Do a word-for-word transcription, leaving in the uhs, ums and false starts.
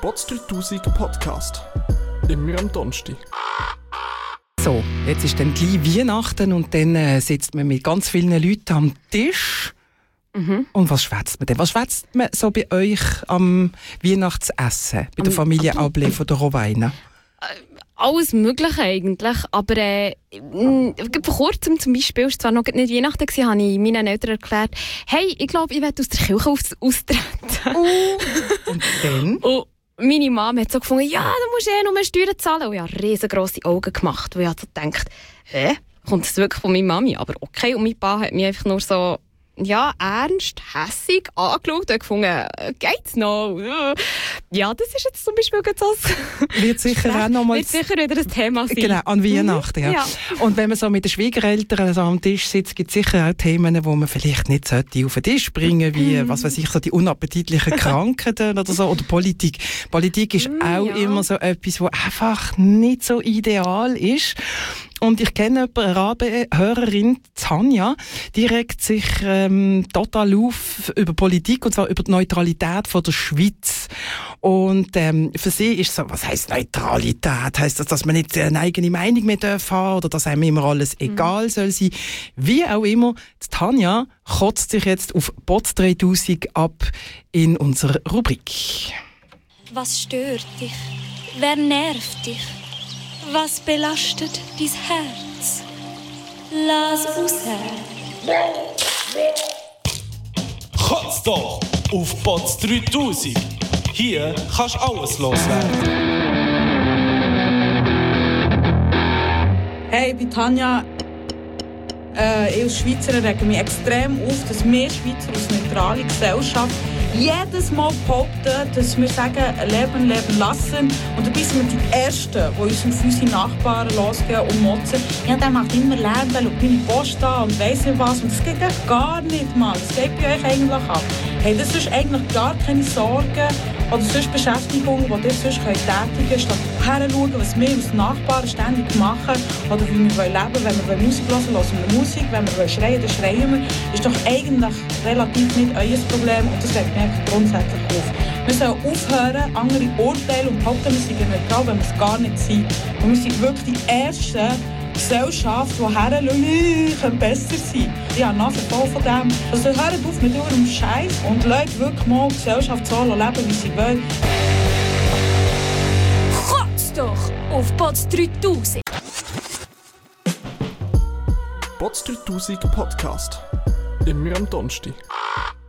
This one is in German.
Bots dreitausend Podcast. Immer am Donnerstag. So, jetzt ist dann gleich Weihnachten und dann äh, sitzt man mit ganz vielen Leuten am Tisch. Mhm. Und was schwätzt man denn? Was schwätzt man so bei euch am Weihnachtsessen? Bei der um, Familie um, Able von der Roweina? Alles Mögliche eigentlich, aber äh, vor kurzem zum Beispiel, es war zwar noch nicht Weihnachten, gewesen, habe ich meinen Eltern erklärt, hey, ich glaube, ich werde aus der Kirche aus- austreten. Uh. Und dann? Und meine Mama hat so gefunden, ja, du musst eh nur Steuern zahlen. Und ich habe riesengrosse Augen gemacht, weil ich so gedacht, hä, kommt das wirklich von meiner Mami? Aber okay, und mein Pa hat mich einfach nur so ja, ernst, hässig angeschaut und gefunden, geht's noch? Ja, das ist jetzt zum Beispiel so. Wird sicher auch noch mal Wird sicher wieder ein Thema sein. Genau, an Weihnachten, mhm. ja. ja. Und wenn man so mit den Schwiegereltern so am Tisch sitzt, gibt es sicher auch Themen, wo man vielleicht nicht sollte auf den Tisch bringen, wie, mhm. was weiß ich, so die unappetitlichen Krankheiten oder so, oder Politik. Politik ist mhm, auch ja. immer so etwas, wo einfach nicht so ideal ist. Und ich kenne eine Rabe-Hörerin, Tanja, die regt sich ähm, total auf über Politik, und zwar über die Neutralität von der Schweiz. Und ähm, für sie ist so, was heisst Neutralität? Heisst das, dass man nicht eine eigene Meinung mehr haben darf oder dass einem immer alles egal mhm. soll sein? Wie auch immer, die Tanja kotzt sich jetzt auf Bots dreitausend ab in unserer Rubrik. Was stört dich? Wer nervt dich? Was belastet dein Herz? Lass raus. Kotz doch auf Bots dreitausend. Hier kannst du alles loswerden. Hey, ich bin Tanja. Äh, ich als Schweizerin rege mich extrem auf, dass wir Schweizer als neutrale Gesellschaft jedes Mal behaupten, dass wir sagen, leben, leben lassen. Und dabei sind wir die Ersten, die uns auf unsere Nachbarn losgehen und motzen. Ja, der macht immer Lärm, der schaut meine Post an und weiss nicht was. Und das geht ja gar nicht, Mann. Das geht bei euch eigentlich ab. Hey, das ist eigentlich gar keine Sorgen oder sonst Beschäftigung, die ihr sonst tätigen könnt, statt herzuschauen, was wir als Nachbarn ständig machen oder wie wir leben wollen. Wenn wir Musik hören, hören wir Musik. Wenn wir schreien, dann schreien wir. Das ist doch eigentlich relativ nicht euer Problem und das regt mich grundsätzlich auf. Wir sollen aufhören, andere urteilen und behaupten, wir sind neutral, wenn wir es gar nicht sind. Und wir sind wirklich die erste Gesellschaft, die herschauen, können besser sein. Ich habe Nase voll von dem. Also hört auf mit eurem Scheiß und lasst wirklich mal die Gesellschaft so leben, wie sie will. Kotz doch auf Bots dreitausend. Bots dreitausend Podcast. Immer am Donnerstag.